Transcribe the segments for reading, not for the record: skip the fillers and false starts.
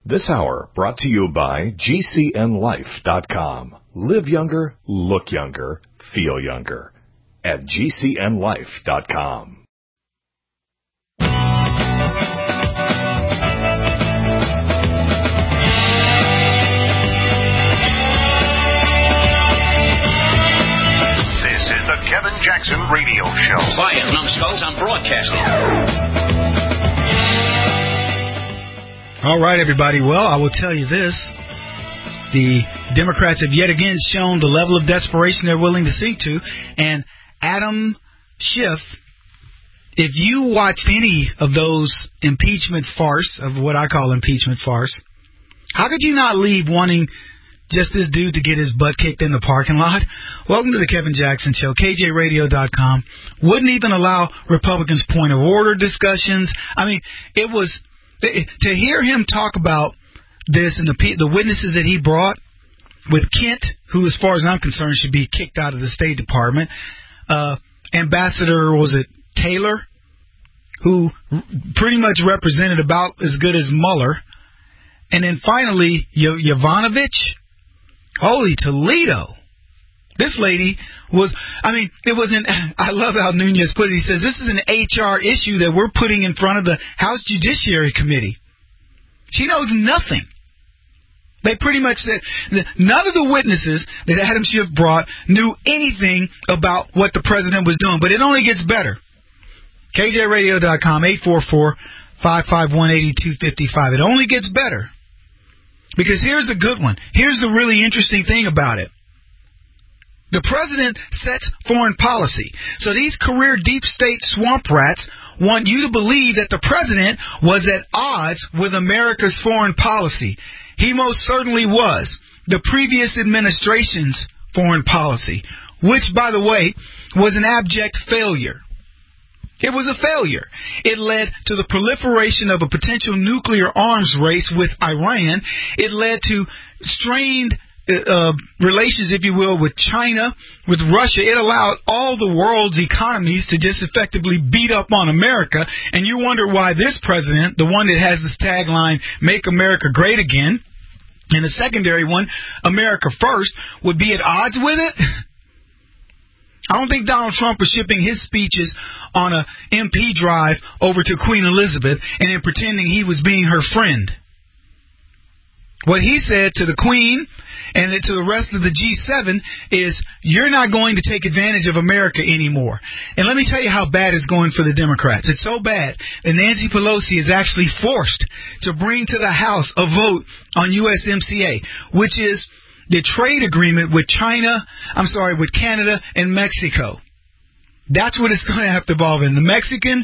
This hour brought to you by GCNLife.com. Live younger, look younger, feel younger. At GCNLife.com. This is the Kevin Jackson Radio Show. Quiet, numbskulls, I'm broadcasting. All right, everybody. Well, I will tell you this. The Democrats have yet again shown the level of desperation they're willing to sink to. And Adam Schiff, if you watched any of those impeachment farce, of what I call impeachment farce, how could you not leave wanting just this dude to get his butt kicked in the parking lot? Welcome to the Kevin Jackson Show, KJRadio.com. Wouldn't even allow Republicans' point of order discussions. I mean, it was... To hear him talk about this and the witnesses that he brought with Kent, who, as far as I'm concerned, should be kicked out of the State Department, Ambassador, was it Taylor, who pretty much represented about as good as Mueller, and then finally Yovanovitch, holy Toledo. This lady was, I mean, it wasn't, I love how Nunez put it. He says, this is an HR issue that we're putting in front of the House Judiciary Committee. She knows nothing. They pretty much said, none of the witnesses that Adam Schiff brought knew anything about what the president was doing. But it only gets better. KJRadio.com, 844-551-8255. It only gets better. Because here's a good one. Here's the really interesting thing about it. The president sets foreign policy. So these career deep state swamp rats want you to believe that the president was at odds with America's foreign policy. He most certainly was. The previous administration's foreign policy, which, by the way, was an abject failure. It was a failure. It led to the proliferation of a potential nuclear arms race with Iran. It led to strained relations, if you will, with China, with Russia. It allowed all the world's economies to just effectively beat up on America. And you wonder why this president, the one that has this tagline, "Make America Great Again," and the secondary one, "America First," would be at odds with it. I don't think Donald Trump was shipping his speeches on a MP drive over to Queen Elizabeth and then pretending he was being her friend. What he said to the Queen and to the rest of the G7 is, you're not going to take advantage of America anymore. And let me tell you how bad it's going for the Democrats. It's so bad that Nancy Pelosi is actually forced to bring to the House a vote on USMCA, which is the trade agreement with with Canada and Mexico. That's what it's going to have to evolve in. The Mexican,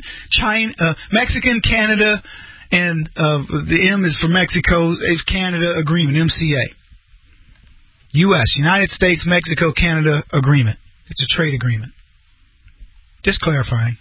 Canada, and the M is for Mexico, is Canada agreement, MCA. U.S., United States, Mexico, Canada agreement. It's a trade agreement. Just clarifying.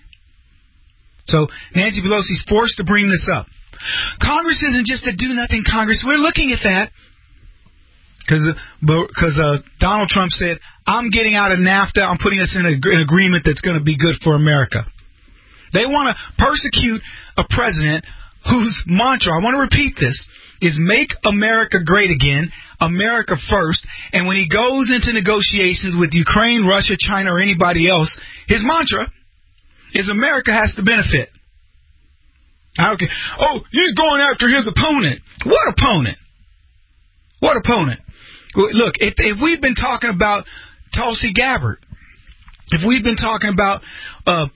So Nancy Pelosi's forced to bring this up. Congress isn't just a do-nothing Congress. We're looking at that because Donald Trump said, I'm getting out of NAFTA. I'm putting us in an agreement that's going to be good for America. They want to persecute a president whose mantra, I want to repeat this, is "Make America Great Again, America First." And when he goes into negotiations with Ukraine, Russia, China, or anybody else, his mantra is America has to benefit. Okay. Oh, he's going after his opponent. What opponent? What opponent? Look, if we've been talking about Tulsi Gabbard, if we've been talking about the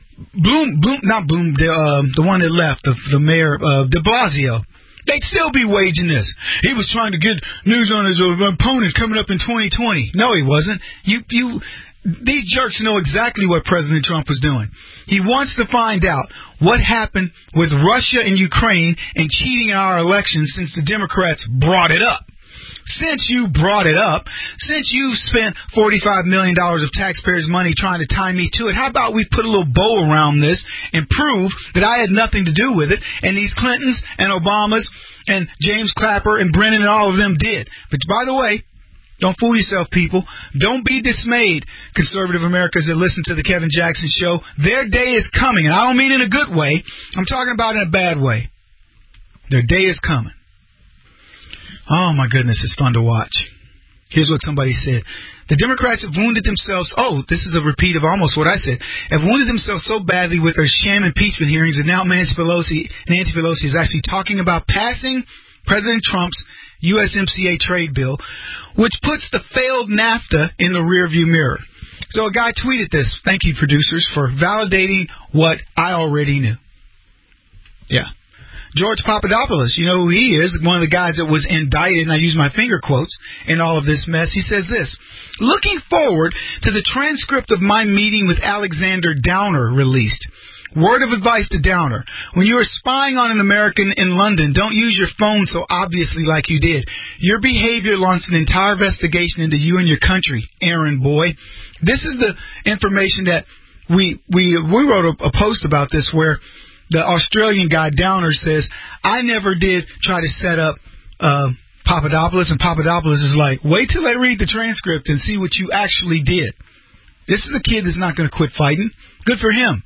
one that left, the mayor, de Blasio, they'd still be waging this. He was trying to get news on his opponent coming up in 2020. No, he wasn't. These jerks know exactly what President Trump was doing. He wants to find out what happened with Russia and Ukraine and cheating in our elections since the Democrats brought it up. Since you brought it up, since you spent $45 million of taxpayers' money trying to tie me to it, how about we put a little bow around this and prove that I had nothing to do with it, and these Clintons and Obamas and James Clapper and Brennan and all of them did. But by the way, don't fool yourself, people. Don't be dismayed, conservative Americans that listen to the Kevin Jackson Show. Their day is coming, and I don't mean in a good way. I'm talking about in a bad way. Their day is coming. Oh, my goodness, it's fun to watch. Here's what somebody said. The Democrats have wounded themselves. Oh, this is a repeat of almost what I said. Have wounded themselves so badly with their sham impeachment hearings that now Nancy Pelosi is actually talking about passing President Trump's USMCA trade bill, which puts the failed NAFTA in the rearview mirror. So a guy tweeted this. Thank you, producers, for validating what I already knew. Yeah. George Papadopoulos, you know who he is, one of the guys that was indicted, and I use my finger quotes, in all of this mess. He says this, looking forward to the transcript of my meeting with Alexander Downer released. Word of advice to Downer. When you are spying on an American in London, don't use your phone so obviously like you did. Your behavior launched an entire investigation into you and your country, Aaron boy. This is the information that we wrote a post about this where the Australian guy, Downer, says, I never did try to set up Papadopoulos, and Papadopoulos is like, wait till I read the transcript and see what you actually did. This is a kid that's not going to quit fighting. Good for him.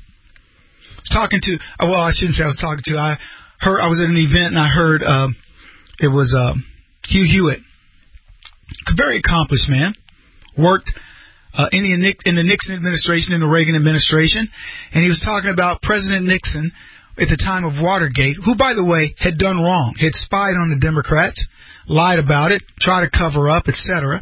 I shouldn't say I was talking to. I was at an event and I heard it was Hugh Hewitt, a very accomplished man, worked in the Nixon administration, in the Reagan administration, and he was talking about President Nixon at the time of Watergate, who, by the way, had done wrong, had spied on the Democrats, lied about it, tried to cover up, etc.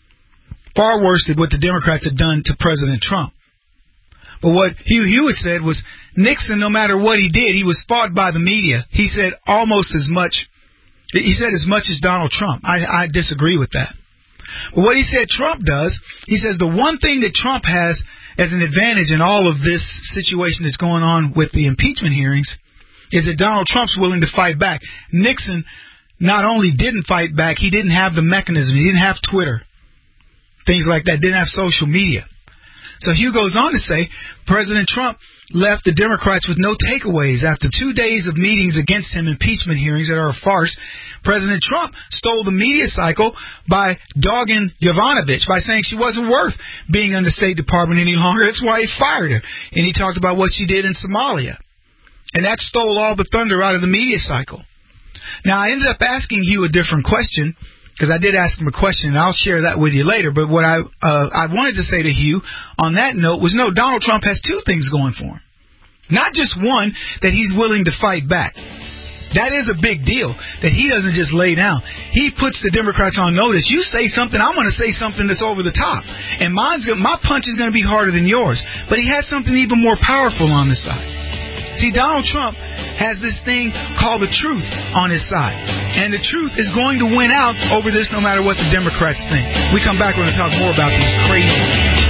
Far worse than what the Democrats had done to President Trump. But what Hugh Hewitt said was Nixon, no matter what he did, he was fought by the media. He said almost as much. He said as much as Donald Trump. I disagree with that. But what he said Trump does, he says the one thing that Trump has as an advantage in all of this situation that's going on with the impeachment hearings is that Donald Trump's willing to fight back. Nixon not only didn't fight back, he didn't have the mechanism. He didn't have Twitter, things like that, didn't have social media. So Hugh goes on to say President Trump left the Democrats with no takeaways. After 2 days of meetings against him, impeachment hearings that are a farce, President Trump stole the media cycle by dogging Yovanovitch, by saying she wasn't worth being in the State Department any longer. That's why he fired her. And he talked about what she did in Somalia. And that stole all the thunder out of the media cycle. Now, I ended up asking Hugh a different question, because I did ask him a question, and I'll share that with you later. But what I wanted to say to Hugh on that note was, no, Donald Trump has two things going for him. Not just one, that he's willing to fight back. That is a big deal, that he doesn't just lay down. He puts the Democrats on notice. You say something, I'm going to say something that's over the top. And my punch is going to be harder than yours. But he has something even more powerful on the side. See, Donald Trump has this thing called the truth on his side. And the truth is going to win out over this no matter what the Democrats think. We come back, we're going to talk more about these crazy things.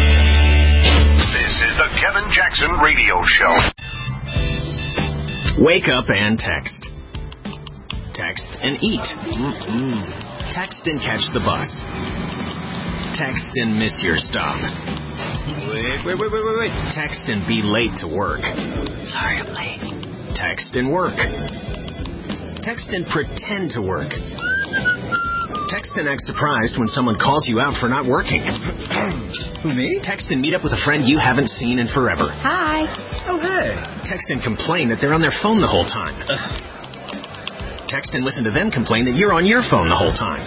This is the Kevin Jackson Radio Show. Wake up and text. Text and eat. Text and catch the bus. Text and miss your stop. Wait. Text and be late to work. Sorry, I'm late. Text and work. Text and pretend to work. Text and act surprised when someone calls you out for not working. Who, me? Text and meet up with a friend you haven't seen in forever. Hi. Oh, hey. Text and complain that they're on their phone the whole time. Text and listen to them complain that you're on your phone the whole time.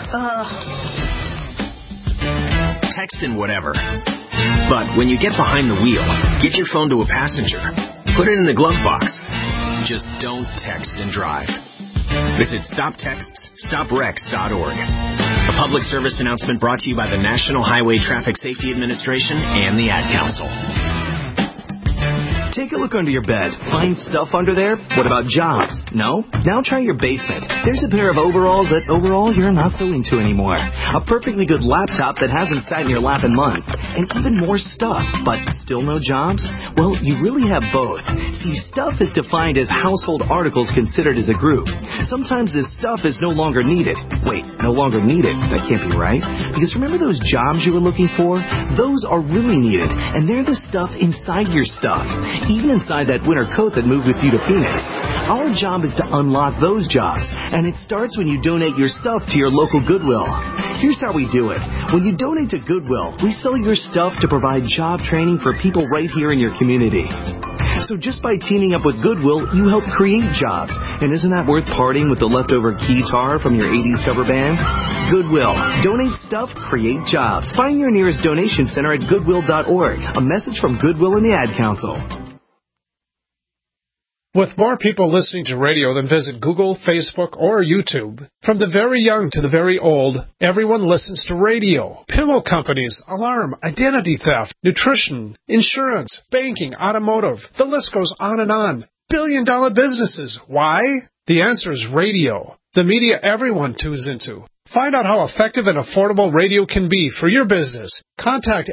Text and whatever. But when you get behind the wheel, give your phone to a passenger. Put it in the glove box. Just don't text and drive. Visit StopTextsStopWrecks.org. A public service announcement brought to you by the National Highway Traffic Safety Administration and the Ad Council. Take a look under your bed. Find stuff under there? What about jobs? No? Now try your basement. There's a pair of overalls that overall you're not so into anymore. A perfectly good laptop that hasn't sat in your lap in months. And even more stuff, but still no jobs? Well, you really have both. See, stuff is defined as household articles considered as a group. Sometimes this stuff is no longer needed. Wait, no longer needed? That can't be right. Because remember those jobs you were looking for? Those are really needed. And they're the stuff inside your stuff. Even inside that winter coat that moved with you to Phoenix. Our job is to unlock those jobs, and it starts when you donate your stuff to your local Goodwill. Here's how we do it. When you donate to Goodwill, we sell your stuff to provide job training for people right here in your community. So just by teaming up with Goodwill, you help create jobs. And isn't that worth parting with the leftover guitar from your 80s cover band? Goodwill. Donate stuff, create jobs. Find your nearest donation center at goodwill.org. A message from Goodwill and the Ad Council. With more people listening to radio than visit Google, Facebook, or YouTube, from the very young to the very old, everyone listens to radio. Pillow companies, alarm, identity theft, nutrition, insurance, banking, automotive. The list goes on and on. Billion-dollar businesses. Why? The answer is radio. The media everyone tunes into. Find out how effective and affordable radio can be for your business. Contact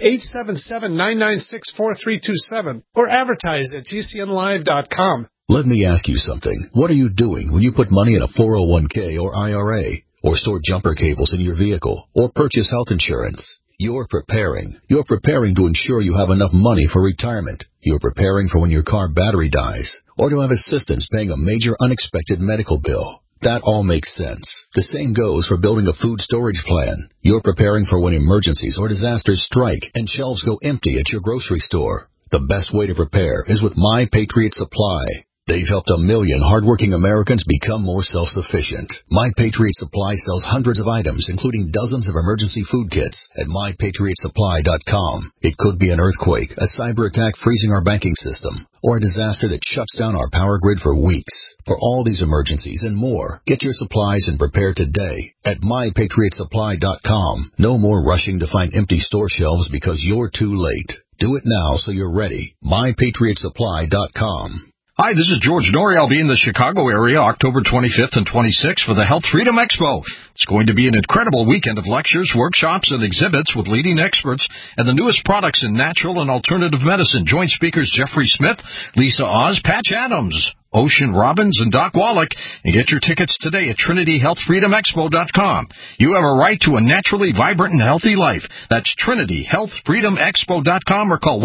877-996-4327 or advertise at gcnlive.com. Let me ask you something. What are you doing when you put money in a 401k or IRA, or store jumper cables in your vehicle, or purchase health insurance? You're preparing. You're preparing to ensure you have enough money for retirement. You're preparing for when your car battery dies, or to have assistance paying a major unexpected medical bill. That all makes sense. The same goes for building a food storage plan. You're preparing for when emergencies or disasters strike and shelves go empty at your grocery store. The best way to prepare is with My Patriot Supply. They've helped 1 million hardworking Americans become more self-sufficient. My Patriot Supply sells hundreds of items, including dozens of emergency food kits at MyPatriotSupply.com. It could be an earthquake, a cyber attack freezing our banking system, or a disaster that shuts down our power grid for weeks. For all these emergencies and more, get your supplies and prepare today at MyPatriotSupply.com. No more rushing to find empty store shelves because you're too late. Do it now so you're ready. MyPatriotSupply.com. Hi, this is George Norrie. I'll be in the Chicago area October 25th and 26th for the Health Freedom Expo. It's going to be an incredible weekend of lectures, workshops, and exhibits with leading experts and the newest products in natural and alternative medicine. Join speakers Jeffrey Smith, Lisa Oz, Patch Adams, Ocean Robbins, and Doc Wallach, and get your tickets today at TrinityHealthFreedomExpo.com. You have a right to a naturally vibrant and healthy life. That's TrinityHealthFreedomExpo.com or call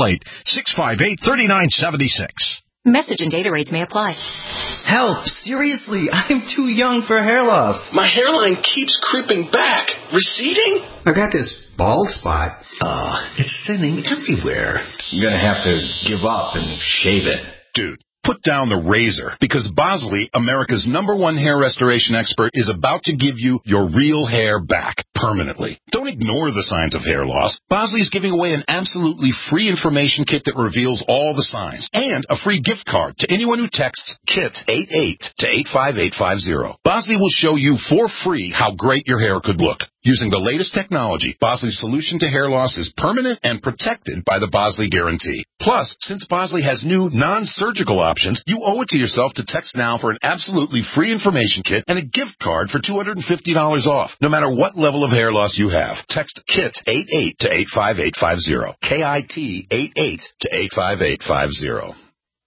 1-888-658-3976. Message and data rates may apply. Help! Seriously, I'm too young for hair loss. My hairline keeps creeping back. Receding? I got this bald spot. It's thinning everywhere. You're gonna have to give up and shave it. Dude, put down the razor, because Bosley, America's #1 hair restoration expert, is about to give you your real hair back permanently. Don't ignore the signs of hair loss. Bosley is giving away an absolutely free information kit that reveals all the signs, and a free gift card to anyone who texts KIT88 to 85850. Bosley will show you for free how great your hair could look. Using the latest technology, Bosley's solution to hair loss is permanent and protected by the Bosley Guarantee. Plus, since Bosley has new non-surgical options, you owe it to yourself to text now for an absolutely free information kit and a gift card for $250 off, no matter what level of hair loss you have. Text KIT88 to 85850. KIT88 to 85850.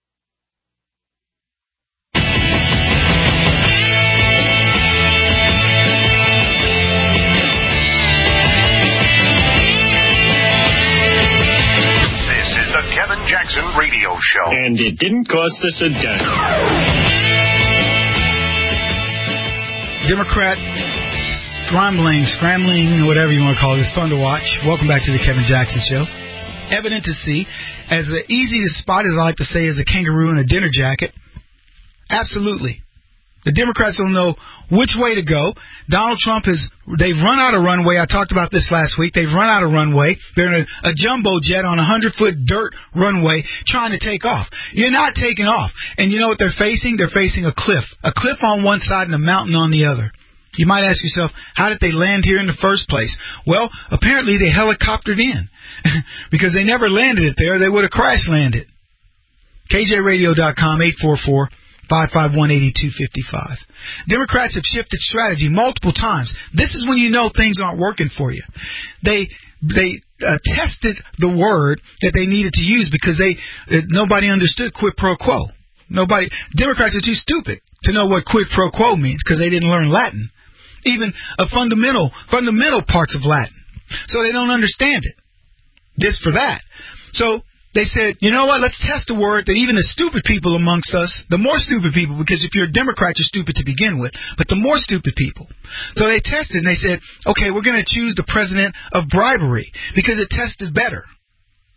Kevin Jackson Radio Show. And it didn't cost us a dime. Democrat scrambling, whatever you want to call it. It's fun to watch. Welcome back to the Kevin Jackson Show. Evident to see. As the easiest spot, as I like to say, is a kangaroo in a dinner jacket. Absolutely. The Democrats don't know which way to go. Donald Trump they've run out of runway. I talked about this last week. They've run out of runway. They're in a jumbo jet on a 100-foot dirt runway trying to take off. You're not taking off. And you know what they're facing? They're facing a cliff. A cliff on one side and a mountain on the other. You might ask yourself, how did they land here in the first place? Well, apparently they helicoptered in. Because they never landed it there. They would have crash landed. KJRadio.com, 844-551-8255. Democrats have shifted strategy multiple times. This is when you know things aren't working for you. They tested the word that they needed to use because nobody understood quid pro quo. Democrats are too stupid to know what quid pro quo means because they didn't learn Latin, even a fundamental parts of Latin. So they don't understand it. This for that. So they said, you know what, let's test a word that even the stupid people amongst us, the more stupid people, because if you're a Democrat, you're stupid to begin with, but the more stupid people. So they tested and they said, okay, we're going to choose the president of bribery because it tested better.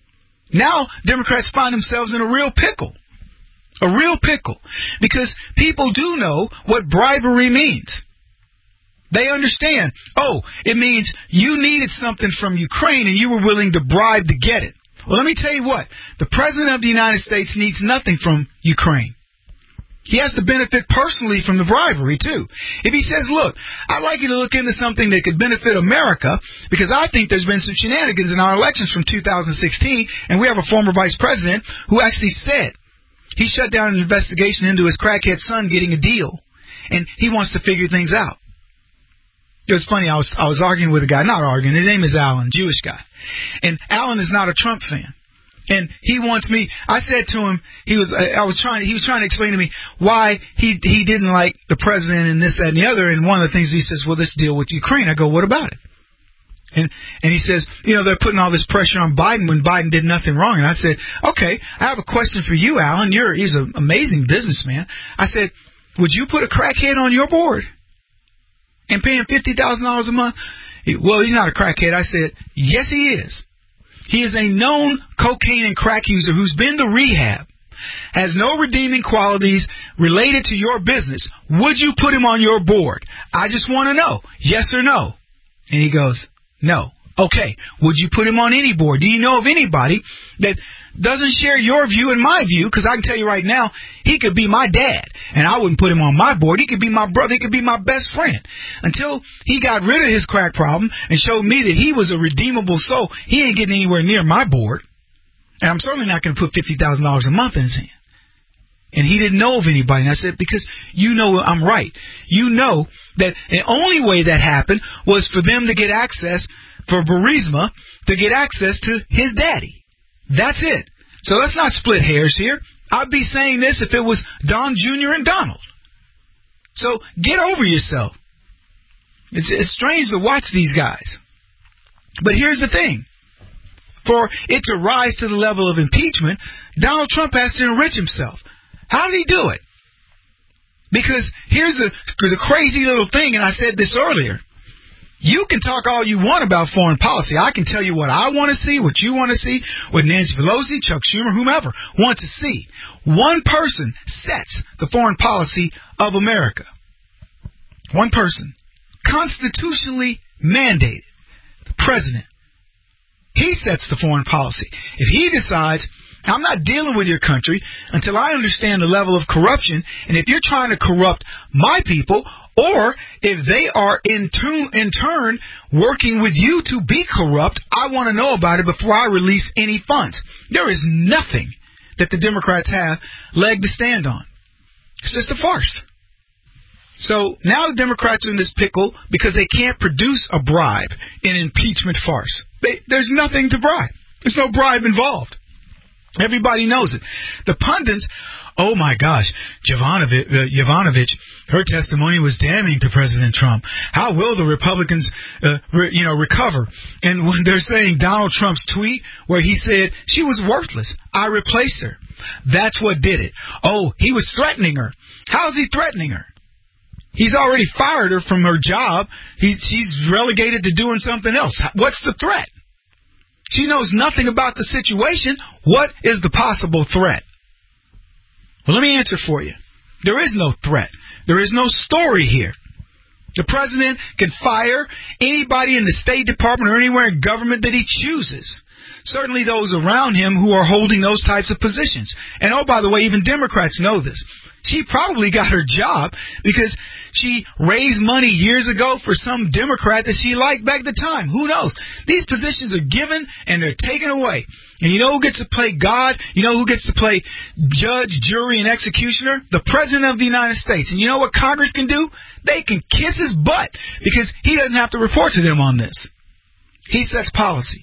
Now Democrats find themselves in a real pickle. A real pickle. Because people do know what bribery means. They understand, it means you needed something from Ukraine and you were willing to bribe to get it. Well, let me tell you what. The President of the United States needs nothing from Ukraine. He has to benefit personally from the bribery, too. If he says, look, I'd like you to look into something that could benefit America because I think there's been some shenanigans in our elections from 2016, and we have a former vice president who actually said he shut down an investigation into his crackhead son getting a deal, and he wants to figure things out. It was funny, I was arguing with a guy, not arguing, his name is Alan, Jewish guy. And Alan is not a Trump fan. And he wants me, I said to him, he was trying to explain to me why he didn't like the president and this, that, and the other. And one of the things he says, well, let's deal with Ukraine. I go, what about it? And he says, they're putting all this pressure on Biden when Biden did nothing wrong. And I said, okay, I have a question for you, Alan. He's an amazing businessman. I said, would you put a crackhead on your board and pay him $50,000 a month? Well, he's not a crackhead. I said, yes, he is. He is a known cocaine and crack user who's been to rehab, has no redeeming qualities related to your business. Would you put him on your board? I just want to know, yes or no. And he goes, no. Okay, would you put him on any board? Do you know of anybody that doesn't share your view and my view? Because I can tell you right now, he could be my dad, and I wouldn't put him on my board. He could be my brother. He could be my best friend. Until he got rid of his crack problem and showed me that he was a redeemable soul, he ain't getting anywhere near my board. And I'm certainly not going to put $50,000 a month in his hand. And he didn't know of anybody. And I said, because you know I'm right. You know that the only way that happened was for them to get access, for Burisma to get access to his daddy. That's it. So let's not split hairs here. I'd be saying this if it was Don Jr. and Donald. So get over yourself. It's strange to watch these guys. But here's the thing. For it to rise to the level of impeachment, Donald Trump has to enrich himself. How did he do it? Because here's the crazy little thing, and I said this earlier. You can talk all you want about foreign policy. I can tell you what I want to see, what you want to see, what Nancy Pelosi, Chuck Schumer, whomever want to see. One person sets the foreign policy of America. One person. Constitutionally mandated. The president. He sets the foreign policy. If he decides, I'm not dealing with your country until I understand the level of corruption, and if you're trying to corrupt my people, or if they are in turn working with you to be corrupt, I want to know about it before I release any funds. There is nothing that the Democrats have leg to stand on. It's just a farce. So now the Democrats are in this pickle because they can't produce a bribe in an impeachment farce. There's nothing to bribe. There's no bribe involved. Everybody knows it. The pundits, oh my gosh, Yovanovitch, her testimony was damning to President Trump. How will the Republicans, recover? And when they're saying Donald Trump's tweet where he said she was worthless, I replaced her. That's what did it. Oh, he was threatening her. How's he threatening her? He's already fired her from her job. She's relegated to doing something else. What's the threat? She knows nothing about the situation. What is the possible threat? Well, let me answer for you. There is no threat. There is no story here. The president can fire anybody in the State Department or anywhere in government that he chooses. Certainly those around him who are holding those types of positions. And oh, by the way, even Democrats know this. She probably got her job because she raised money years ago for some Democrat that she liked back at the time. Who knows? These positions are given and they're taken away. And you know who gets to play God? You know who gets to play judge, jury, and executioner? The President of the United States. And you know what Congress can do? They can kiss his butt because he doesn't have to report to them on this. He sets policy.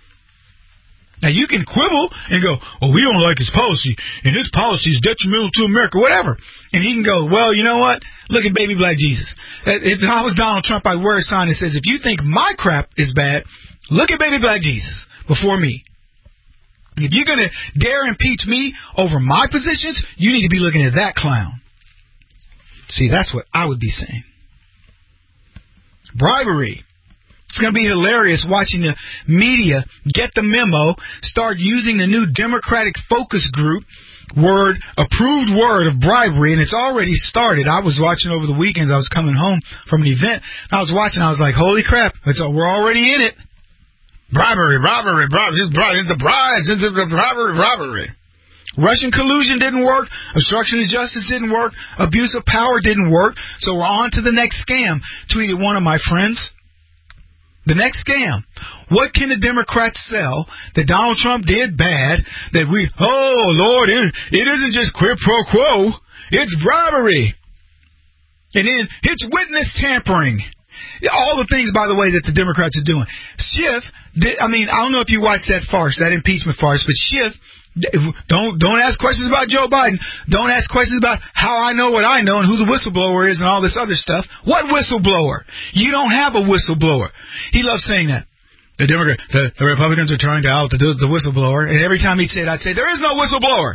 Now, you can quibble and go, well, we don't like his policy, and his policy is detrimental to America, whatever. And he can go, well, you know what? Look at baby black Jesus. If I was Donald Trump, I'd wear a sign that says, if you think my crap is bad, look at baby black Jesus before me. If you're going to dare impeach me over my positions, you need to be looking at that clown. See, that's what I would be saying. Bribery. It's going to be hilarious watching the media get the memo, start using the new Democratic focus group approved word of bribery, and it's already started. I was watching over the weekends. I was coming home from an event. I was watching. I was like, holy crap, we're already in it. Bribery. The bribery. Russian collusion didn't work. Obstruction of justice didn't work. Abuse of power didn't work. So we're on to the next scam, tweeted one of my friends. The next scam. What can the Democrats sell that Donald Trump did bad that Lord, it isn't just quid pro quo, it's bribery. And then it's witness tampering. All the things, by the way, that the Democrats are doing. Schiff, I don't know if you watched that farce, that impeachment farce, but Schiff, don't ask questions about Joe Biden. Don't ask questions about how I know what I know and who the whistleblower is and all this other stuff. What whistleblower? You don't have a whistleblower. He loves saying that. The Republicans are trying to out the whistleblower, and every time he'd say it, I'd say, there is no whistleblower.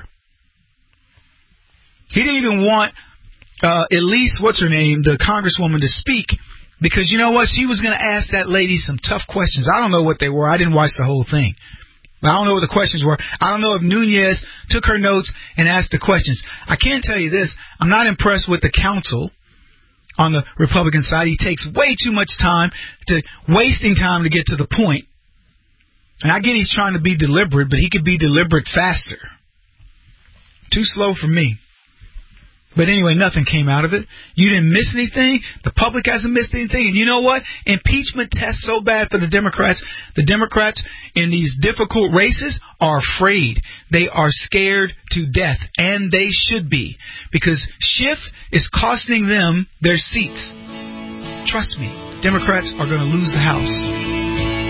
He didn't even want Elise, what's her name, the congresswoman, to speak, because you know what? She was going to ask that lady some tough questions. I don't know what they were. I didn't watch the whole thing. I don't know what the questions were. I don't know if Nunez took her notes and asked the questions. I can tell you this. I'm not impressed with the counsel on the Republican side. He takes way too much time, wasting time to get to the point. And I get he's trying to be deliberate, but he could be deliberate faster. Too slow for me. But anyway, nothing came out of it. You didn't miss anything. The public hasn't missed anything. And you know what? Impeachment tests so bad for the Democrats. The Democrats in these difficult races are afraid. They are scared to death. And they should be. Because Schiff is costing them their seats. Trust me, Democrats are going to lose the House.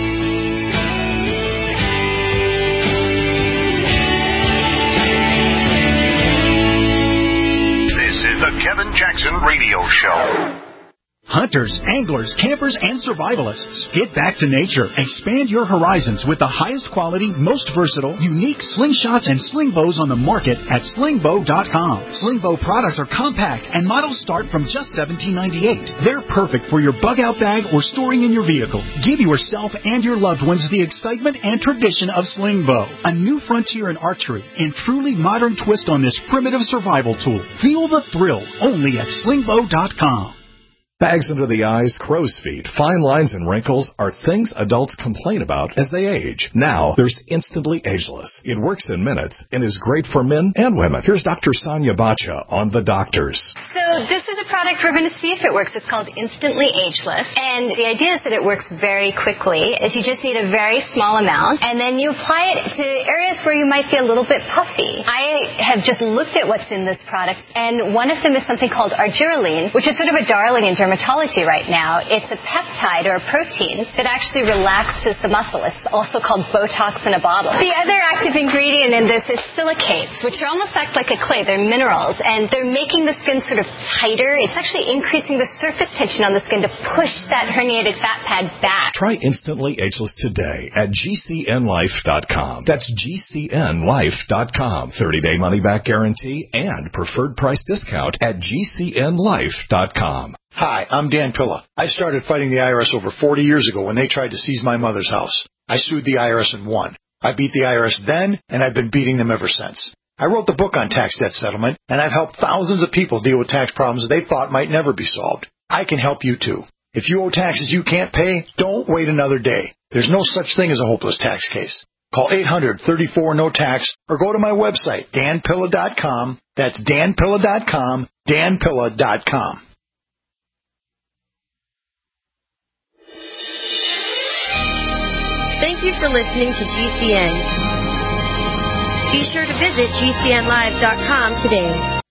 The Kevin Jackson Radio Show. Hunters, anglers, campers, and survivalists. Get back to nature. Expand your horizons with the highest quality, most versatile, unique slingshots and sling bows on the market at slingbow.com. Slingbow products are compact and models start from just $17.98. They're perfect for your bug-out bag or storing in your vehicle. Give yourself and your loved ones the excitement and tradition of Slingbow, a new frontier in archery and truly modern twist on this primitive survival tool. Feel the thrill only at slingbow.com. Bags under the eyes, crow's feet, fine lines, and wrinkles are things adults complain about as they age. Now, there's Instantly Ageless. It works in minutes and is great for men and women. Here's Dr. Sonia Bacha on The Doctors. So this is a product we're going to see if it works. It's called Instantly Ageless. And the idea is that it works very quickly. Is you just need a very small amount, and then you apply it to areas where you might be a little bit puffy. I have just looked at what's in this product, and one of them is something called argireline, which is sort of a darling in dermatology right now. It's a peptide or a protein that actually relaxes the muscle. It's also called Botox in a bottle. The other active ingredient in this is silicates, which almost act like a clay. They're minerals, and they're making the skin sort of tighter. It's actually increasing the surface tension on the skin to push that herniated fat pad back. Try Instantly Ageless today at GCNlife.com. That's GCNlife.com. 30-day money-back guarantee and preferred price discount at GCNlife.com. Hi, I'm Dan Pilla. I started fighting the IRS over 40 years ago when they tried to seize my mother's house. I sued the IRS and won. I beat the IRS then, and I've been beating them ever since. I wrote the book on tax debt settlement, and I've helped thousands of people deal with tax problems they thought might never be solved. I can help you too. If you owe taxes you can't pay, don't wait another day. There's no such thing as a hopeless tax case. Call 800-34-NO-TAX or go to my website, danpilla.com. That's danpilla.com, danpilla.com. Thank you for listening to GCN. Be sure to visit GCNlive.com today.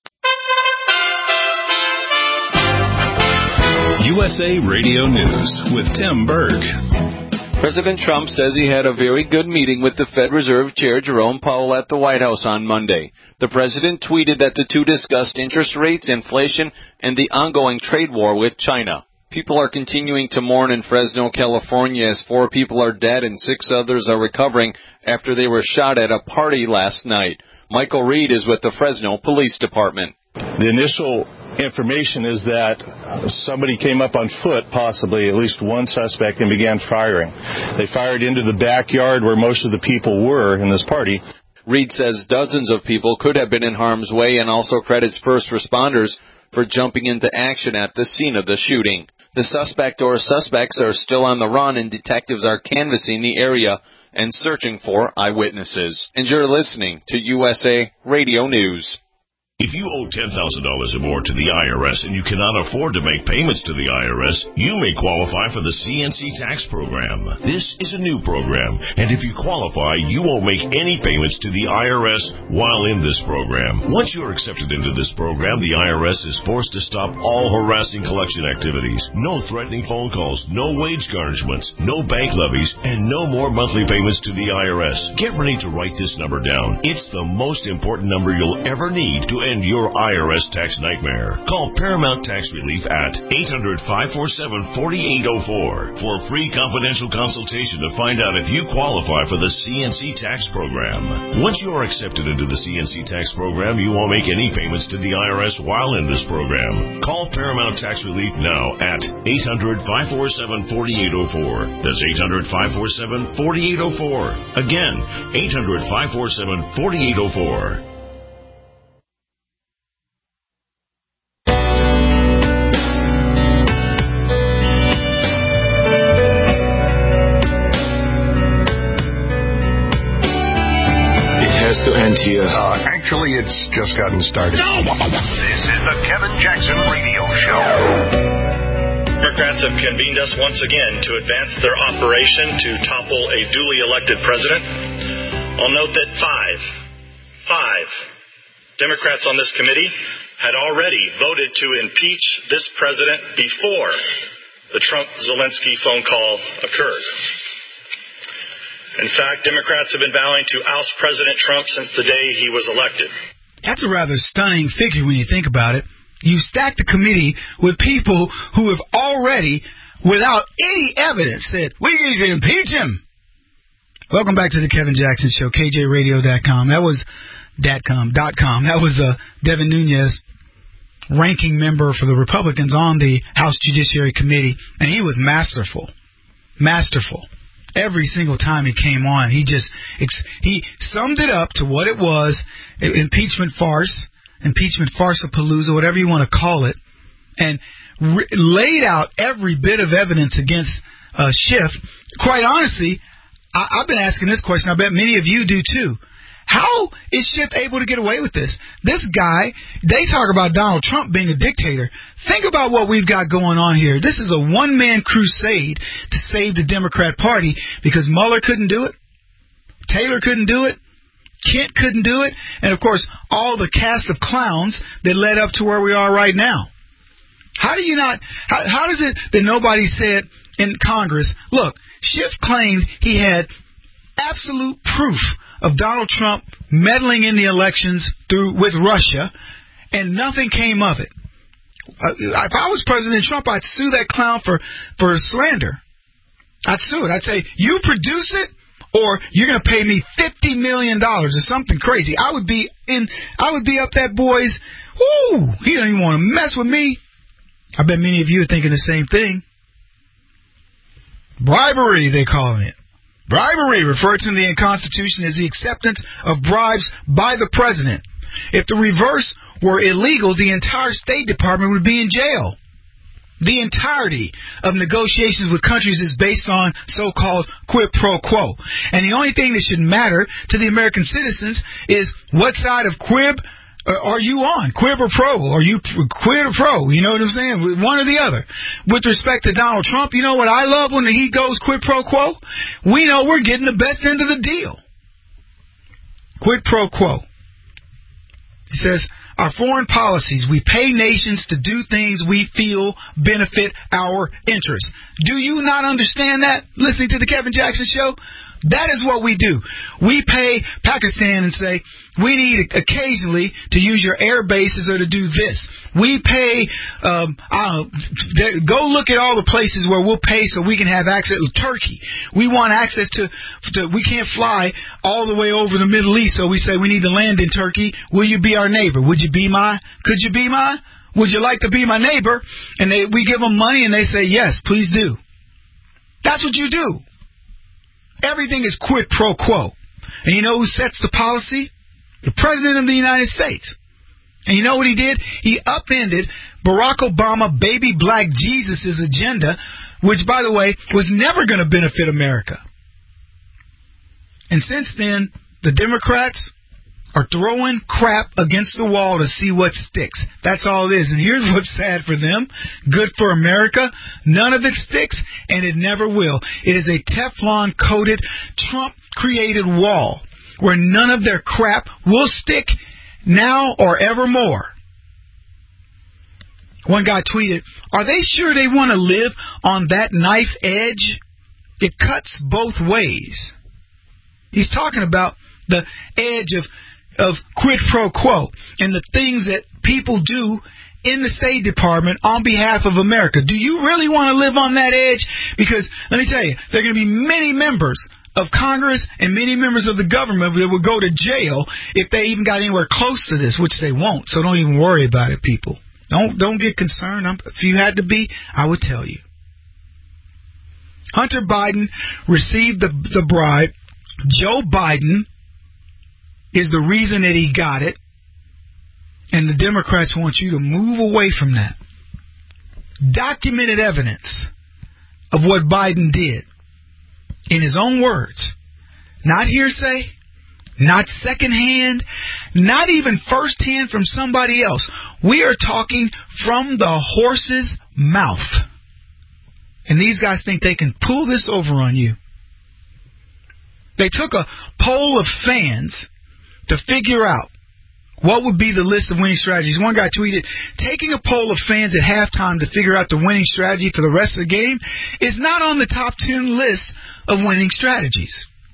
USA Radio News with Tim Berg. President Trump says he had a very good meeting with the Fed Reserve Chair Jerome Powell at the White House on Monday. The president tweeted that the two discussed interest rates, inflation, and the ongoing trade war with China. People are continuing to mourn in Fresno, California, as 4 people are dead and 6 others are recovering after they were shot at a party last night. Michael Reed is with the Fresno Police Department. The initial information is that somebody came up on foot, possibly at least one suspect, and began firing. They fired into the backyard where most of the people were in this party. Reed says dozens of people could have been in harm's way and also credits first responders for jumping into action at the scene of the shooting. The suspect or suspects are still on the run, and detectives are canvassing the area and searching for eyewitnesses. And you're listening to USA Radio News. If you owe $10,000 or more to the IRS and you cannot afford to make payments to the IRS, you may qualify for the CNC tax program. This is a new program, and if you qualify, you won't make any payments to the IRS while in this program. Once you're accepted into this program, the IRS is forced to stop all harassing collection activities. No threatening phone calls, no wage garnishments, no bank levies, and no more monthly payments to the IRS. Get ready to write this number down. It's the most important number you'll ever need to end your IRS tax nightmare. Call Paramount Tax Relief at 800-547-4804 for a free confidential consultation to find out if you qualify for the CNC tax program. Once you are accepted into the CNC tax program, you won't make any payments to the IRS while in this program. Call Paramount Tax Relief now at 800-547-4804. That's 800-547-4804. Again, 800-547-4804. To end here. Actually, it's just gotten started. This is the Kevin Jackson Radio Show. Democrats have convened us once again to advance their operation to topple a duly elected president. I'll note that five Democrats on this committee had already voted to impeach this president before the Trump-Zelensky phone call occurred. In fact, Democrats have been vowing to oust President Trump since the day he was elected. That's a rather stunning figure when you think about it. You stack the committee with people who have already, without any evidence, said, we need to impeach him. Welcome back to the Kevin Jackson Show, KJRadio.com. That was .com. That was Devin Nunes, ranking member for the Republicans on the House Judiciary Committee, and he was masterful. Every single time he came on, he summed it up to what it was, impeachment farce-a-palooza, whatever you want to call it, and laid out every bit of evidence against Schiff. Quite honestly, I've been asking this question. I bet many of you do too. How is Schiff able to get away with this? This guy, they talk about Donald Trump being a dictator. Think about what we've got going on here. This is a one-man crusade to save the Democrat Party because Mueller couldn't do it, Taylor couldn't do it, Kent couldn't do it, and, of course, all the cast of clowns that led up to where we are right now. How is it that nobody said in Congress, look, Schiff claimed he had absolute proof of Donald Trump meddling in the elections with Russia, and nothing came of it. If I was President Trump, I'd sue that clown for slander. I'd sue it. I'd say, you produce it, or you're going to pay me $50 million or something crazy. I would be up that boy's. Whoo! He don't even want to mess with me. I bet many of you are thinking the same thing. Bribery, they call it. Bribery, referred to in the Constitution as the acceptance of bribes by the president. If the reverse were illegal, the entire State Department would be in jail. The entirety of negotiations with countries is based on so-called quid pro quo. And the only thing that should matter to the American citizens is what side of quib are you on? Quib or pro? Are you quid or pro? You know what I'm saying? One or the other. With respect to Donald Trump, you know what I love when he goes quid pro quo? We know we're getting the best end of the deal. Quid pro quo. He says, our foreign policies, we pay nations to do things we feel benefit our interests. Do you not understand that, listening to the Kevin Jackson Show? That is what we do. We pay Pakistan and say, we need occasionally to use your air bases or to do this. We pay, go look at all the places where we'll pay so we can have access to Turkey. We want access to we can't fly all the way over the Middle East, so we say we need to land in Turkey. Will you be our neighbor? Could you be my? Would you like to be my neighbor? And we give them money and they say, yes, please do. That's what you do. Everything is quid pro quo. And you know who sets the policy? The President of the United States. And you know what he did? He upended Barack Obama, baby black Jesus' agenda, which, by the way, was never going to benefit America. And since then, the Democrats are throwing crap against the wall to see what sticks. That's all it is. And here's what's sad for them. Good for America. None of it sticks, and it never will. It is a Teflon-coated, Trump-created wall where none of their crap will stick now or evermore. One guy tweeted, are they sure they want to live on that knife edge? It cuts both ways. He's talking about the edge of quid pro quo and the things that people do in the State Department on behalf of America. Do you really want to live on that edge? Because, let me tell you, there are going to be many members of Congress and many members of the government that will go to jail if they even got anywhere close to this, which they won't. So don't even worry about it, people. Don't get concerned. If you had to be, I would tell you. Hunter Biden received the bribe. Joe Biden is the reason that he got it. And the Democrats want you to move away from that. Documented evidence of what Biden did in his own words. Not hearsay, not secondhand, not even firsthand from somebody else. We are talking from the horse's mouth. And these guys think they can pull this over on you. They took a poll of fans to figure out what would be the list of winning strategies. One guy tweeted, taking a poll of fans at halftime to figure out the winning strategy for the rest of the game is not on the top 10 list of winning strategies.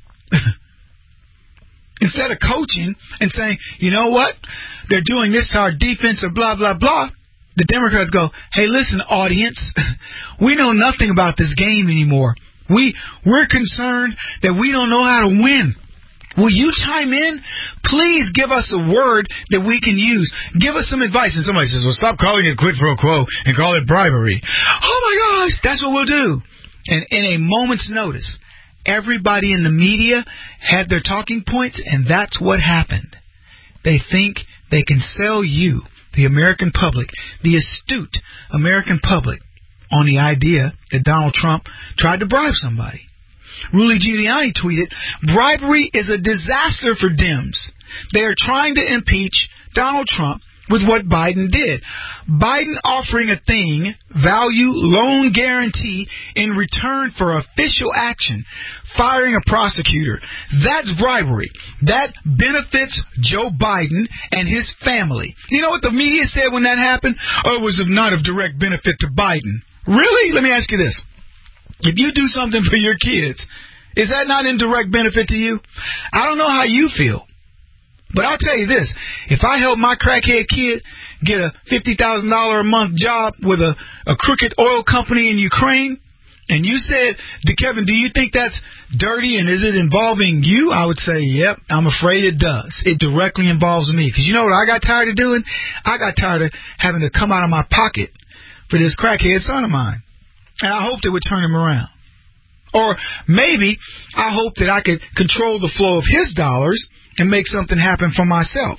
Instead of coaching and saying, you know what, they're doing this to our defense or blah, blah, blah, the Democrats go, hey, listen, audience, we know nothing about this game anymore. We're concerned that we don't know how to win. Will you chime in? Please give us a word that we can use. Give us some advice. And somebody says, well, stop calling it quid pro quo and call it bribery. Oh, my gosh, that's what we'll do. And in a moment's notice, everybody in the media had their talking points, and that's what happened. They think they can sell you, the American public, the astute American public, on the idea that Donald Trump tried to bribe somebody. Rudy Giuliani tweeted, bribery is a disaster for Dems. They are trying to impeach Donald Trump with what Biden did. Biden offering a thing, value, loan guarantee in return for official action, firing a prosecutor. That's bribery. That benefits Joe Biden and his family. You know what the media said when that happened? Oh, it was not of direct benefit to Biden. Really? Let me ask you this. If you do something for your kids, is that not in direct benefit to you? I don't know how you feel, but I'll tell you this. If I help my crackhead kid get a $50,000 a month job with a crooked oil company in Ukraine, and you said, Kevin, do you think that's dirty and is it involving you? I would say, yep, I'm afraid it does. It directly involves me. Because you know what I got tired of doing? I got tired of having to come out of my pocket for this crackhead son of mine. And I hoped it would turn him around. Or maybe I hope that I could control the flow of his dollars and make something happen for myself.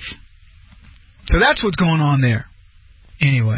So that's what's going on there. Anyway,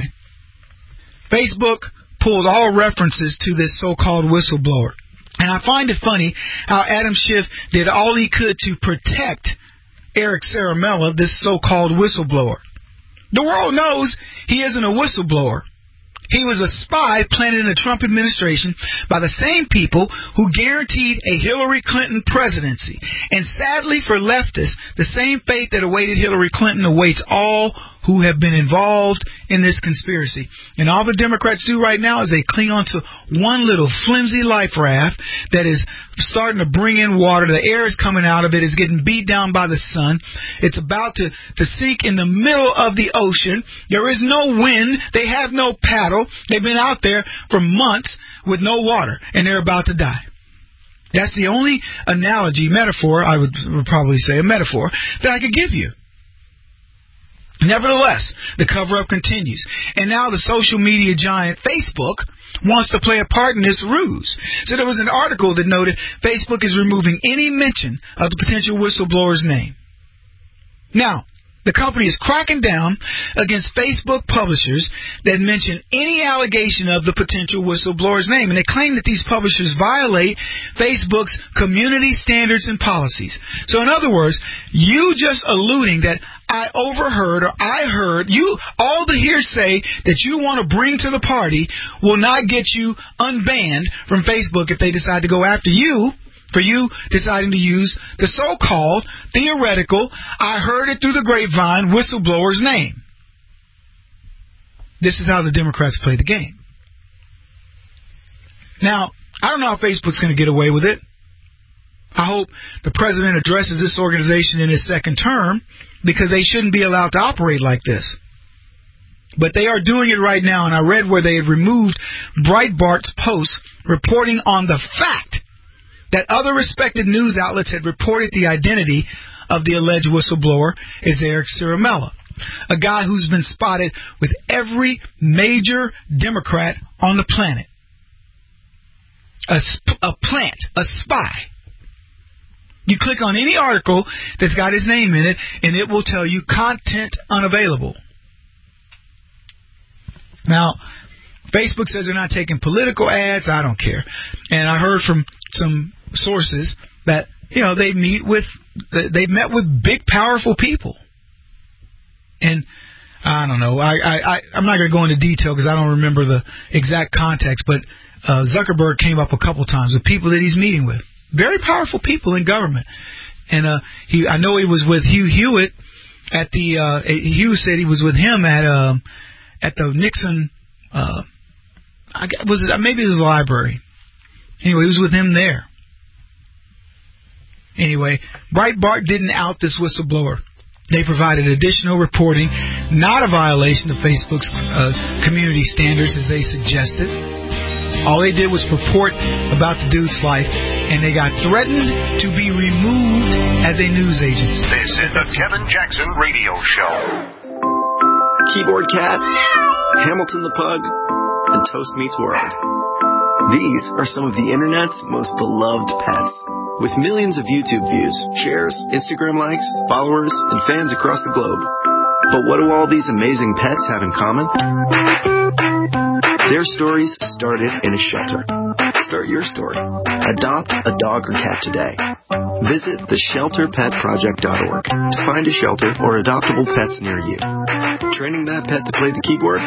Facebook pulled all references to this so-called whistleblower. And I find it funny how Adam Schiff did all he could to protect Eric Ciaramella, this so-called whistleblower. The world knows he isn't a whistleblower. He was a spy planted in the Trump administration by the same people who guaranteed a Hillary Clinton presidency. And sadly for leftists, the same fate that awaited Hillary Clinton awaits all who have been involved in this conspiracy. And all the Democrats do right now is they cling on to one little flimsy life raft that is starting to bring in water. The air is coming out of it. It's getting beat down by the sun. It's about to sink in the middle of the ocean. There is no wind. They have no paddle. They've been out there for months with no water, and they're about to die. That's the only metaphor, I would probably say a metaphor, that I could give you. Nevertheless, the cover-up continues. And now the social media giant Facebook wants to play a part in this ruse. So there was an article that noted Facebook is removing any mention of the potential whistleblower's name. Now, the company is cracking down against Facebook publishers that mention any allegation of the potential whistleblower's name. And they claim that these publishers violate Facebook's community standards and policies. So in other words, you just alluding that I overheard or I heard, all the hearsay that you want to bring to the party will not get you unbanned from Facebook if they decide to go after you. For you deciding to use the so-called, theoretical, I heard it through the grapevine, whistleblower's name. This is how the Democrats play the game. Now, I don't know how Facebook's going to get away with it. I hope the president addresses this organization in his second term, because they shouldn't be allowed to operate like this. But they are doing it right now, and I read where they had removed Breitbart's post reporting on the fact that other respected news outlets had reported the identity of the alleged whistleblower is Eric Ciaramella, a guy who's been spotted with every major Democrat on the planet. A spy. You click on any article that's got his name in it, and it will tell you content unavailable. Now, Facebook says they're not taking political ads. I don't care. And I heard from some sources that, they've met with big, powerful people. And I don't know. I'm not going to go into detail because I don't remember the exact context, but Zuckerberg came up a couple times with people that he's meeting with. Very powerful people in government. And I know he was with Hugh Hewitt at the Hugh said he was with him at the Nixon maybe it was the library. Anyway, he was with him there. Anyway, Breitbart didn't out this whistleblower. They provided additional reporting, not a violation of Facebook's community standards as they suggested. All they did was report about the dude's life, and they got threatened to be removed as a news agency. This is the Kevin Jackson Radio Show. Keyboard Cat, Hamilton the Pug, and Toast Meets World. These are some of the internet's most beloved pets. With millions of YouTube views, shares, Instagram likes, followers, and fans across the globe. But what do all these amazing pets have in common? Their stories started in a shelter. Start your story. Adopt a dog or cat today. Visit theshelterpetproject.org to find a shelter or adoptable pets near you. Training that pet to play the keyboard?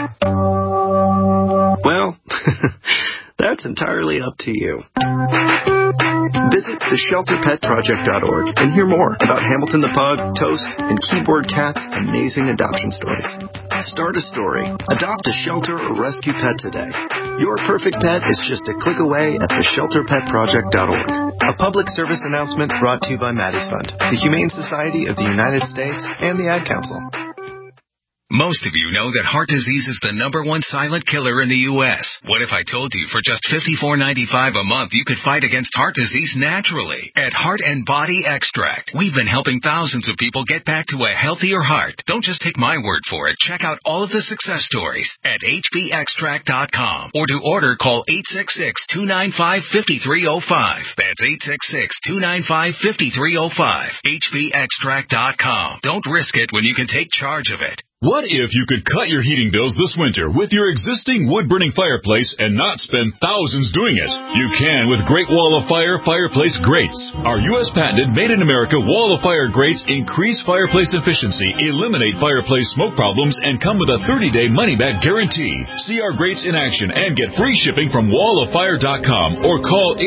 Well, that's entirely up to you. Visit theshelterpetproject.org and hear more about Hamilton the Pug, Toast, and Keyboard Cat's amazing adoption stories. Start a story. Adopt a shelter or rescue pet today. Your perfect pet is just a click away at theshelterpetproject.org. A public service announcement brought to you by Maddie's Fund, the Humane Society of the United States, and the Ad Council. Most of you know that heart disease is the #1 silent killer in the U.S. What if I told you for just $54.95 a month you could fight against heart disease naturally? At Heart and Body Extract, we've been helping thousands of people get back to a healthier heart. Don't just take my word for it. Check out all of the success stories at hbextract.com. Or to order, call 866-295-5305. That's 866-295-5305. hbextract.com. Don't risk it when you can take charge of it. What if you could cut your heating bills this winter with your existing wood-burning fireplace and not spend thousands doing it? You can with Great Wall of Fire fireplace grates. Our U.S. patented made-in-America Wall of Fire grates increase fireplace efficiency, eliminate fireplace smoke problems, and come with a 30-day money-back guarantee. See our grates in action and get free shipping from walloffire.com or call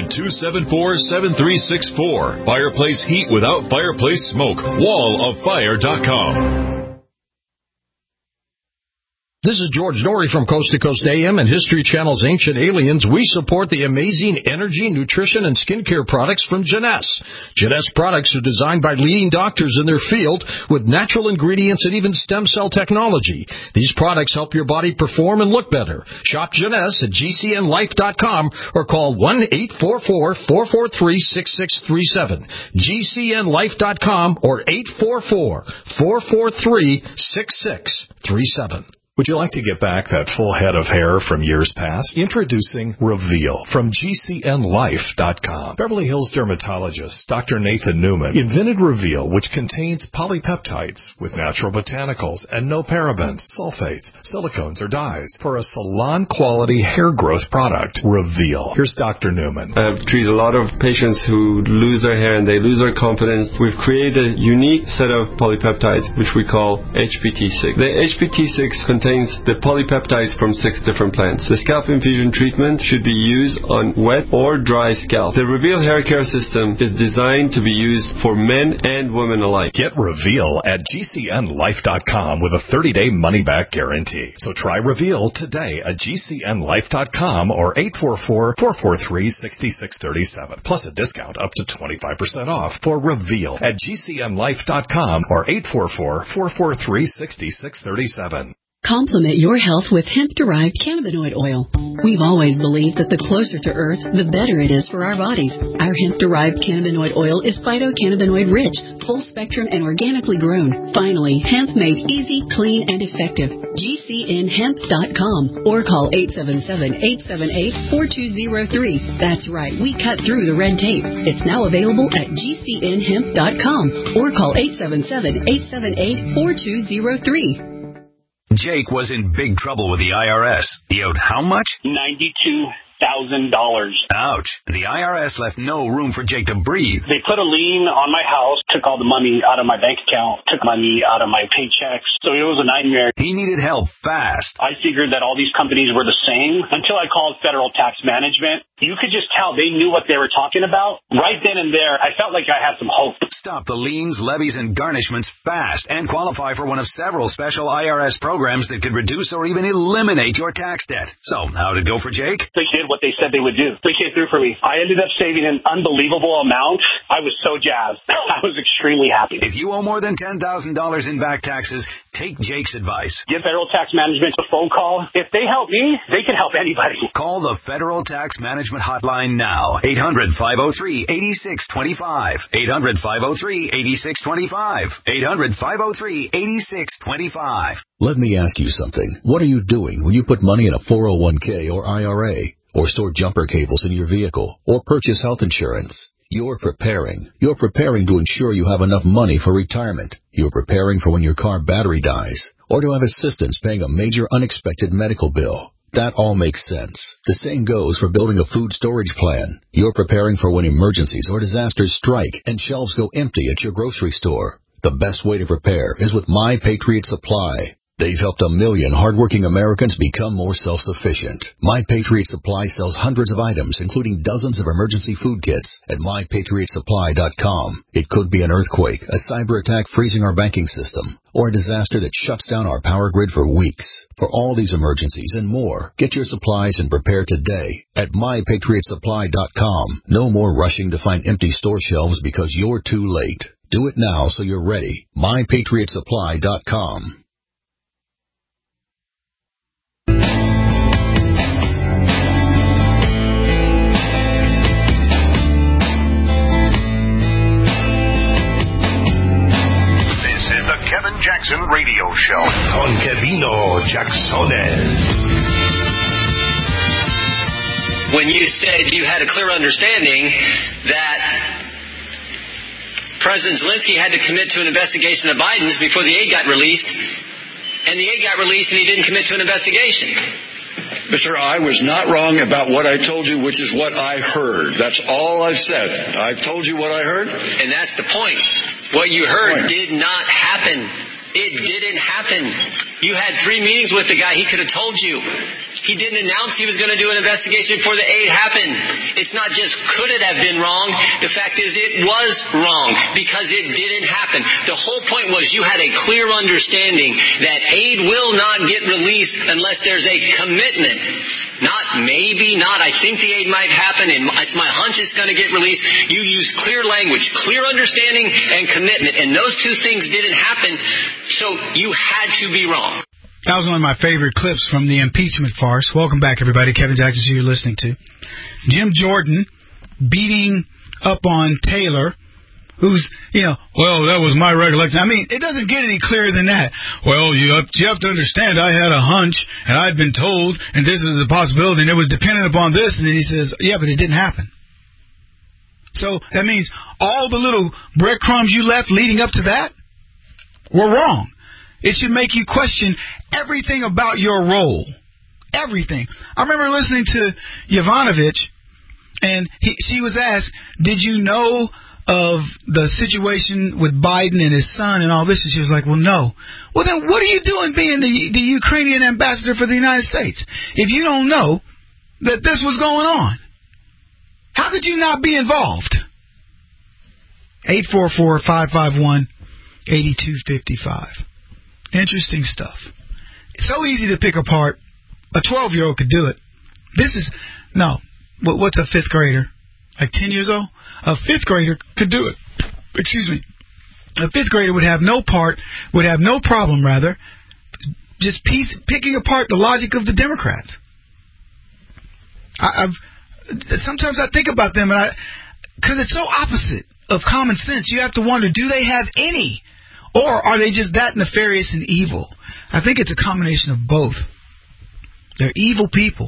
800-274-7364. Fireplace heat without fireplace smoke. walloffire.com. This is George Norrie from Coast to Coast AM and History Channel's Ancient Aliens. We support the amazing energy, nutrition, and skincare products from Jeunesse. Jeunesse products are designed by leading doctors in their field with natural ingredients and even stem cell technology. These products help your body perform and look better. Shop Jeunesse at GCNlife.com or call 1-844-443-6637. GCNlife.com or 844-443-6637. Would you like to get back that full head of hair from years past? Introducing Reveal from GCNlife.com. Beverly Hills dermatologist Dr. Nathan Newman invented Reveal, which contains polypeptides with natural botanicals and no parabens, sulfates, silicones, or dyes for a salon-quality hair growth product. Reveal. Here's Dr. Newman. I've treated a lot of patients who lose their hair and they lose their confidence. We've created a unique set of polypeptides, which we call HPT6. The HPT6 contains the polypeptides from 6 different plants. The scalp infusion treatment should be used on wet or dry scalp. The Reveal hair care system is designed to be used for men and women alike. Get Reveal at GCNlife.com with a 30-day money-back guarantee. So try Reveal today at GCNlife.com or 844-443-6637. Plus a discount up to 25% off for Reveal at GCNlife.com or 844-443-6637. Complement your health with hemp-derived cannabinoid oil. We've always believed that the closer to Earth, the better it is for our bodies. Our hemp-derived cannabinoid oil is phytocannabinoid-rich, full-spectrum, and organically grown. Finally, hemp made easy, clean, and effective. GCNhemp.com or call 877-878-4203. That's right, we cut through the red tape. It's now available at GCNhemp.com or call 877-878-4203. Jake was in big trouble with the IRS. He owed how much? $92,000. Ouch. The IRS left no room for Jake to breathe. They put a lien on my house, took all the money out of my bank account, took money out of my paychecks. So it was a nightmare. He needed help fast. I figured that all these companies were the same until I called Federal Tax Management. You could just tell they knew what they were talking about. Right then and there, I felt like I had some hope. Stop the liens, levies, and garnishments fast and qualify for one of several special IRS programs that could reduce or even eliminate your tax debt. So, how'd it go for Jake? They did what they said they would do. They came through for me. I ended up saving an unbelievable amount. I was so jazzed. I was extremely happy. If you owe more than $10,000 in back taxes, take Jake's advice. Give Federal Tax Management a phone call. If they help me, they can help anybody. Call the Federal Tax Management hotline now. 800-503-8625. 800-503-8625. 800-503-8625. Let me ask you something. What are you doing when you put money in a 401k or IRA, or store jumper cables in your vehicle, or purchase health insurance? You're preparing. You're preparing to ensure you have enough money for retirement. You're preparing for when your car battery dies, or to have assistance paying a major unexpected medical bill. That all makes sense. The same goes for building a food storage plan. You're preparing for when emergencies or disasters strike and shelves go empty at your grocery store. The best way to prepare is with My Patriot Supply. They've helped 1 million hardworking Americans become more self-sufficient. My Patriot Supply sells hundreds of items, including dozens of emergency food kits at MyPatriotSupply.com. It could be an earthquake, a cyber attack freezing our banking system, or a disaster that shuts down our power grid for weeks. For all these emergencies and more, get your supplies and prepare today at MyPatriotSupply.com. No more rushing to find empty store shelves because you're too late. Do it now so you're ready. MyPatriotSupply.com. Kevin Jackson Radio Show con Kevino Jacksones. When you said you had a clear understanding that President Zelensky had to commit to an investigation of Biden's before the aid got released, and the aid got released and he didn't commit to an investigation. Mister, I was not wrong about what I told you, which is what I heard. That's all I've said. I've told you what I heard. And that's the point. What you heard did not happen. It didn't happen. You had 3 meetings with the guy. He could have told you. He didn't announce he was going to do an investigation before the aid happened. It's not just could it have been wrong. The fact is it was wrong because it didn't happen. The whole point was you had a clear understanding that aid will not get released unless there's a commitment. Not maybe, not I think the aid might happen and it's my hunch it's going to get released. You use clear language, clear understanding and commitment. And those 2 things didn't happen, so you had to be wrong. That was one of my favorite clips from the impeachment farce. Welcome back, everybody. Kevin Jackson, who you're listening to. Jim Jordan beating up on Taylor, who's, well, that was my recollection. I mean, it doesn't get any clearer than that. Well, you have to understand, I had a hunch, and I'd been told, and this is a possibility, and it was dependent upon this. And then he says, yeah, but it didn't happen. So that means all the little breadcrumbs you left leading up to that were wrong. It should make you question everything about your role. Everything. I remember listening to Yovanovitch, and she was asked, did you know of the situation with Biden and his son and all this? And she was like, well, no. Well, then what are you doing being the Ukrainian ambassador for the United States if you don't know that this was going on? How could you not be involved? 844-551-8255. Interesting stuff. It's so easy to pick apart. A 12-year-old could do it. What's a 5th grader? Like 10 years old? A 5th grader could do it. Excuse me. A 5th grader would have no problem, just picking apart the logic of the Democrats. Sometimes I think about them, because it's so opposite of common sense. You have to wonder, do they have any? Or are they just that nefarious and evil? I think it's a combination of both. They're evil people.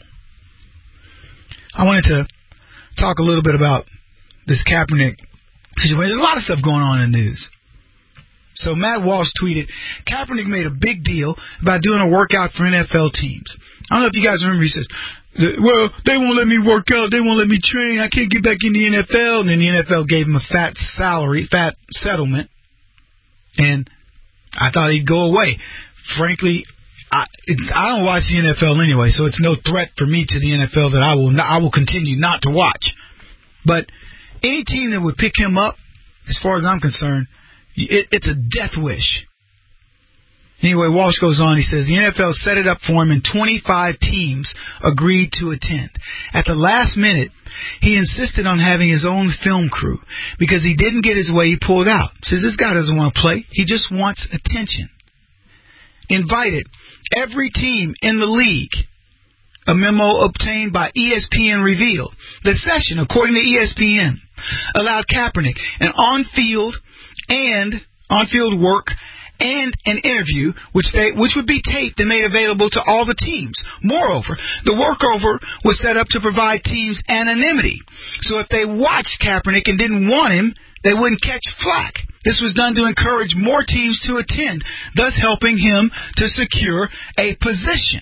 I wanted to talk a little bit about this Kaepernick situation. There's a lot of stuff going on in the news. So Matt Walsh tweeted, Kaepernick made a big deal about doing a workout for NFL teams. I don't know if you guys remember, he says, well, they won't let me work out, they won't let me train, I can't get back in the NFL. And then the NFL gave him a fat settlement. And I thought he'd go away. Frankly, I don't watch the NFL anyway, so it's no threat for me to the NFL that I will continue not to watch. But any team that would pick him up, as far as I'm concerned, it's a death wish. Anyway, Walsh goes on. He says the NFL set it up for him, and 25 teams agreed to attend. At the last minute, he insisted on having his own film crew because he didn't get his way. He pulled out. Says this guy doesn't want to play. He just wants attention. Invited every team in the league. A memo obtained by ESPN revealed the session, according to ESPN, allowed Kaepernick an on-field work and an interview, which would be taped and made available to all the teams. Moreover, the workover was set up to provide teams anonymity. So if they watched Kaepernick and didn't want him, they wouldn't catch flack. This was done to encourage more teams to attend, thus helping him to secure a position.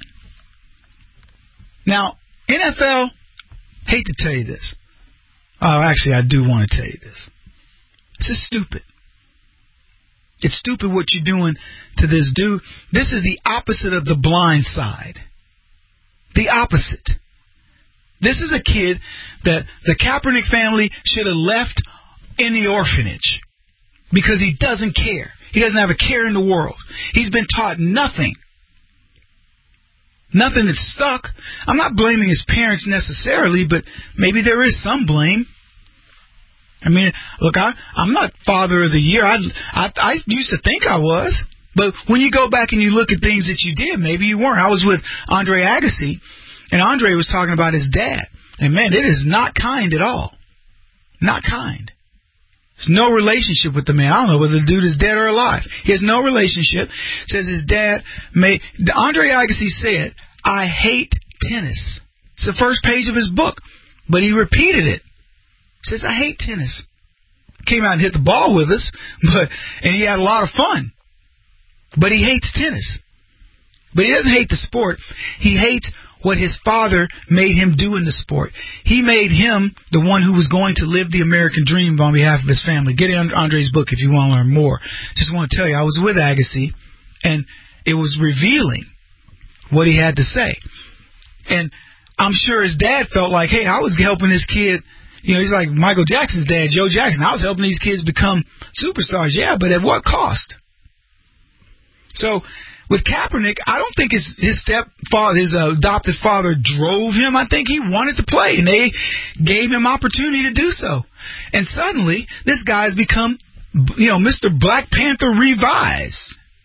Now, NFL, hate to tell you this. Actually, I do want to tell you this. This is stupid. It's stupid what you're doing to this dude. This is the opposite of The Blind Side. The opposite. This is a kid that the Kaepernick family should have left in the orphanage because he doesn't care. He doesn't have a care in the world. He's been taught nothing. Nothing that's stuck. I'm not blaming his parents necessarily, but maybe there is some blame. I mean, look, I'm not Father of the Year. I used to think I was. But when you go back and you look at things that you did, maybe you weren't. I was with Andre Agassi, and Andre was talking about his dad. And, man, it is not kind at all. Not kind. There's no relationship with the man. I don't know whether the dude is dead or alive. He has no relationship. Says his dad Andre Agassi said, I hate tennis. It's the first page of his book. But he repeated it. Says, I hate tennis. Came out and hit the ball with us, and he had a lot of fun. But he hates tennis. But he doesn't hate the sport. He hates what his father made him do in the sport. He made him the one who was going to live the American dream on behalf of his family. Get Andre's book if you want to learn more. Just want to tell you, I was with Agassi, and it was revealing what he had to say. And I'm sure his dad felt like, hey, I was helping this kid. You know, he's like Michael Jackson's dad, Joe Jackson. I was helping these kids become superstars. Yeah, but at what cost? So with Kaepernick, I don't think his adopted father drove him. I think he wanted to play, and they gave him opportunity to do so. And suddenly, this guy's become, Mr. Black Panther revised.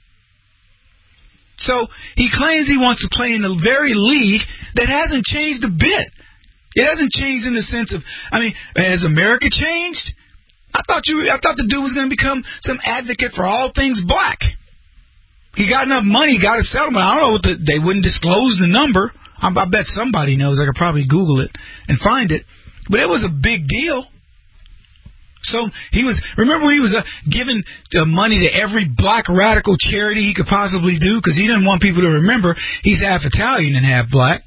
So he claims he wants to play in the very league that hasn't changed a bit. It hasn't changed in the sense of, has America changed? I thought the dude was going to become some advocate for all things black. He got enough money, got a settlement. I don't know they wouldn't disclose the number. I bet somebody knows. I could probably Google it and find it. But it was a big deal. So remember when he was giving money to every black radical charity he could possibly do because he didn't want people to remember he's half Italian and half black.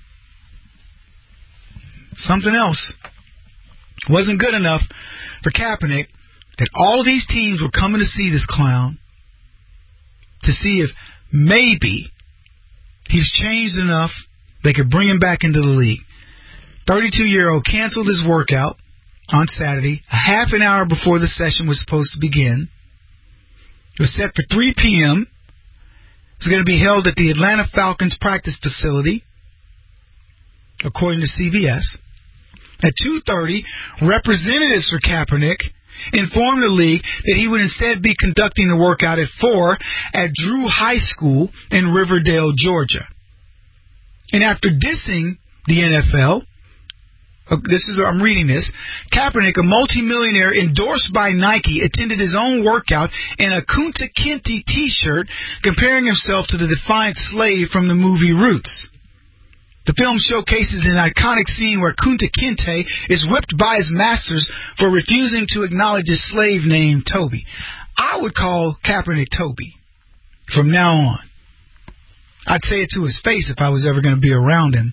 Something else wasn't good enough for Kaepernick that all these teams were coming to see this clown to see if maybe he's changed enough they could bring him back into the league. 32-year-old canceled his workout on Saturday, a half an hour before the session was supposed to begin. It was set for 3 p.m. It's going to be held at the Atlanta Falcons practice facility, according to CBS. At 2:30, representatives for Kaepernick informed the league that he would instead be conducting the workout at 4 at Drew High School in Riverdale, Georgia. And after dissing the NFL, I'm reading this, Kaepernick, a multimillionaire endorsed by Nike, attended his own workout in a Kunta Kinte t-shirt, comparing himself to the defiant slave from the movie Roots. The film showcases an iconic scene where Kunta Kinte is whipped by his masters for refusing to acknowledge his slave named Toby. I would call Kaepernick Toby from now on. I'd say it to his face if I was ever going to be around him.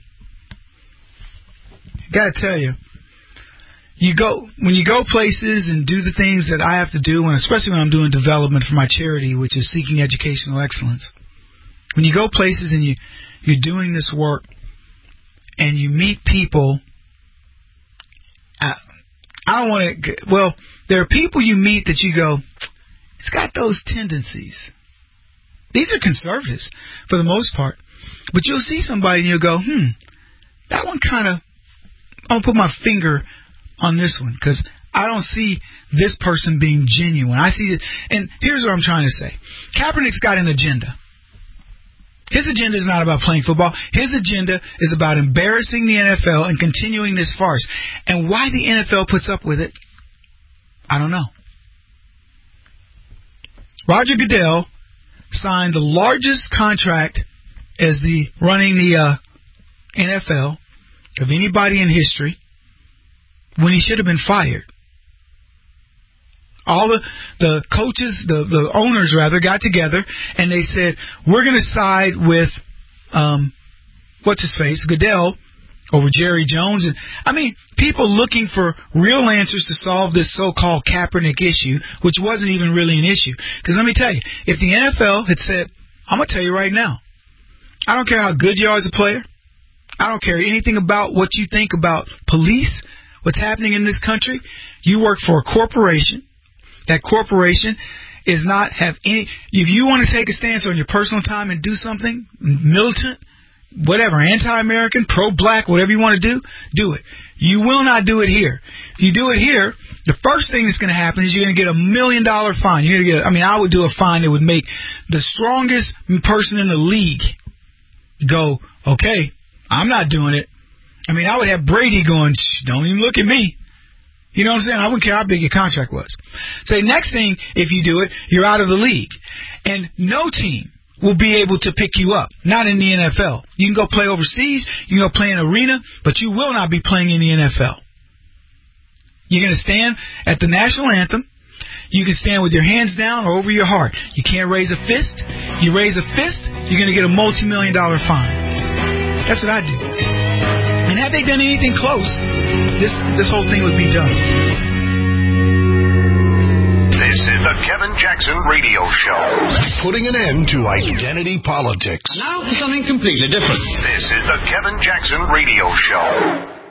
Gotta tell you, when you go places and do the things that I have to do, and especially when I'm doing development for my charity, which is Seeking Educational Excellence, when you go places and you're doing this work and you meet people, there are people you meet that you go, it's got those tendencies. These are conservatives for the most part, but you'll see somebody and you'll go, that one kind of, I'm going to put my finger on this one because I don't see this person being genuine. I see it. And here's what I'm trying to say. Kaepernick's got an agenda. His agenda is not about playing football. His agenda is about embarrassing the NFL and continuing this farce. And why the NFL puts up with it, I don't know. Roger Goodell signed the largest contract as running the NFL of anybody in history when he should have been fired. All the coaches, the owners rather, got together and they said, we're going to side with, Goodell over Jerry Jones. And people looking for real answers to solve this so-called Kaepernick issue, which wasn't even really an issue. Because let me tell you, if the NFL had said, I'm going to tell you right now, I don't care how good you are as a player, I don't care anything about what you think about police, what's happening in this country. You work for a corporation. That corporation is not have any. If you want to take a stance on your personal time and do something militant, whatever, anti-American, pro-black, whatever you want to do it. You will not do it here. If you do it here, the first thing that's going to happen is you're going to get $1 million fine. You're going to get. I would do a fine that would make the strongest person in the league go, okay, I'm not doing it. I would have Brady going, don't even look at me. You know what I'm saying? I wouldn't care how big your contract was. So the next thing, if you do it, you're out of the league. And no team will be able to pick you up. Not in the NFL. You can go play overseas. You can go play in an arena. But you will not be playing in the NFL. You're going to stand at the national anthem. You can stand with your hands down or over your heart. You can't raise a fist. You raise a fist, you're going to get a multi-million-dollar fine. That's what I do. And had they done anything close, this whole thing would be done. This is the Kevin Jackson Radio Show. Putting an end to identity politics. Now for something completely different. This is the Kevin Jackson Radio Show.